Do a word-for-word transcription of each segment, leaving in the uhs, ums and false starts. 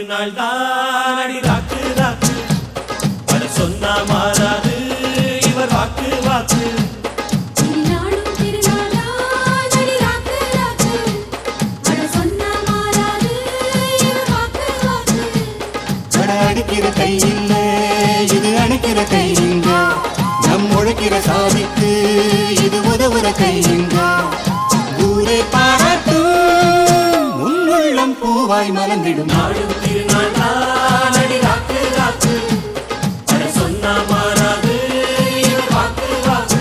திருநாள் தான் அடி ராக்கு ராக்கு அட சொன்னா மாறாது இவர் வாக்கு வாக்கு அடிக்கிற கை இல்ல இது அணைக்கிற கை இங்க நம் உழைக்கிற சாதிக்கு இது உதவுற கை இங்க ஊரே பாராட்டு முன்னுள்ளம் பூவாய் மலர்ந்திடும் நாடும் திருநாள் தான் அடி ராக்கு ராக்கு அட சொன்னா மாறாது இவர் வாக்கு வாக்கு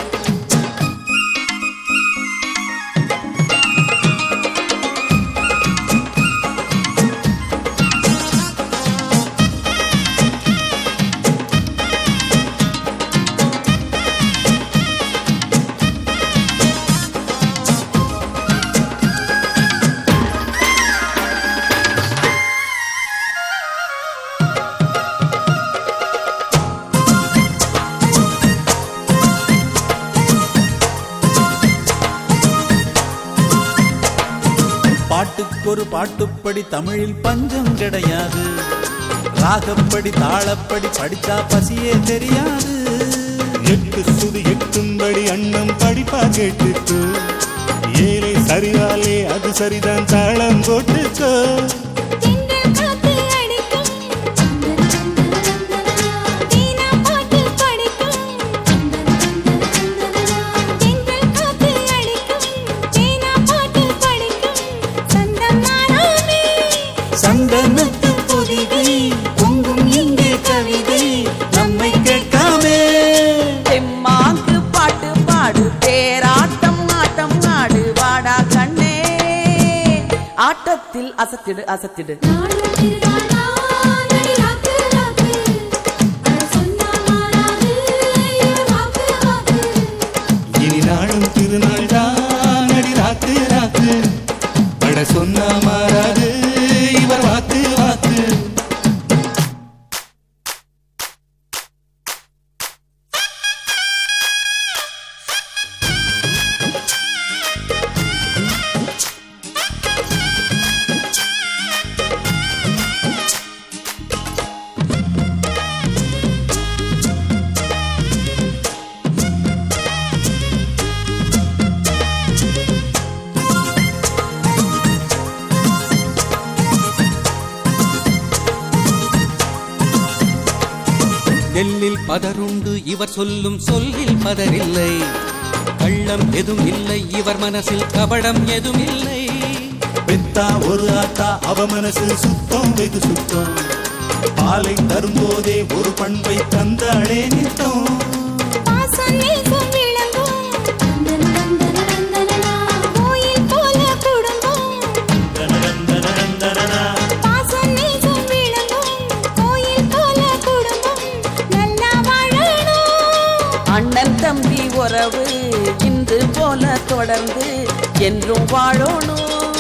பாட்டுக்கொரு பாட்டுப்படி தமிழில் பஞ்சம் கிடையாது ராகப்படி தாளப்படி படிச்சா பசியே தெரியாது எட்டு சுது எட்டும்படி அண்ணம் படிப்பா கேட்டுக்கோ ஏழை சரியாலே அது சரிதான் தாளம் போட்டுக்கோ சந்தனத்து பொதிகை பொங்கும் இங்கே கவிதை நம்மை கேட்காமே தெம்மாங்கு பாட்டு பாடு தேராட்டம் ஆட்டம் ஆடு வாடா கண்ணே ஆட்டத்தில் அசத்திடு அசத்திடு இனி நாளும் திருநாள் தான் அடி ராக்கு ராக்கு பட சொன்னா மாறாது இவர் வாக்கு வாக்கு நெல்லில் பதருண்டு இவர் சொல்லும் சொல்லில் பதரில்லை கள்ளம் எதுவும் இல்லை இவர் மனசில் கபடம் எதுவும் இல்லை பெத்தா ஒரு ஆத்தா அவ மனசு சுத்தம் வெகு சுத்தம் பாலை தரும்போதே ஒரு பண்பை தந்தாளே நித்தம் அண்ணன் தம்பி உறவு இன்று போல தொடர்ந்து என்றும் வாழணும்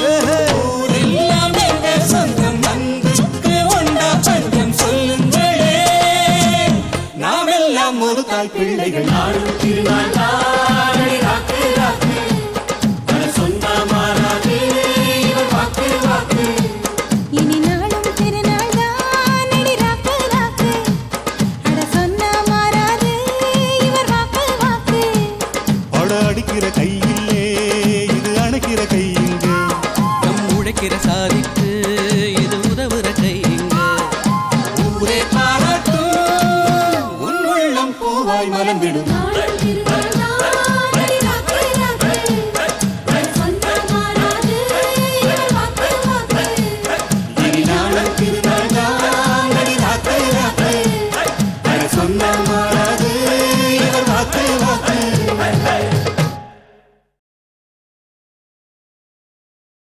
நாமெல்லாம் ஒரு தாய் பிள்ளைகள் நாடும் திருநாள் தான் அடி ராக்கு ராக்கு அட சொன்னா மாறாது இவர் வாக்கு வாக்கு இனி நாளும் திருநாள் தான் அடி ராக்கு ராக்கு அட சொன்னா மாறாது இவர் வாக்கு வாக்கு பட அடிக்கிற கையிலே இது அணைக்கிற கை இங்க நம் உழைக்கிற சாதிக்கு இது உதவுற கை இங்க ஊரே பாராட்டும் உன் உள்ளம் பூவாய் மலர்ந்திடும் நாளும் திருநாள்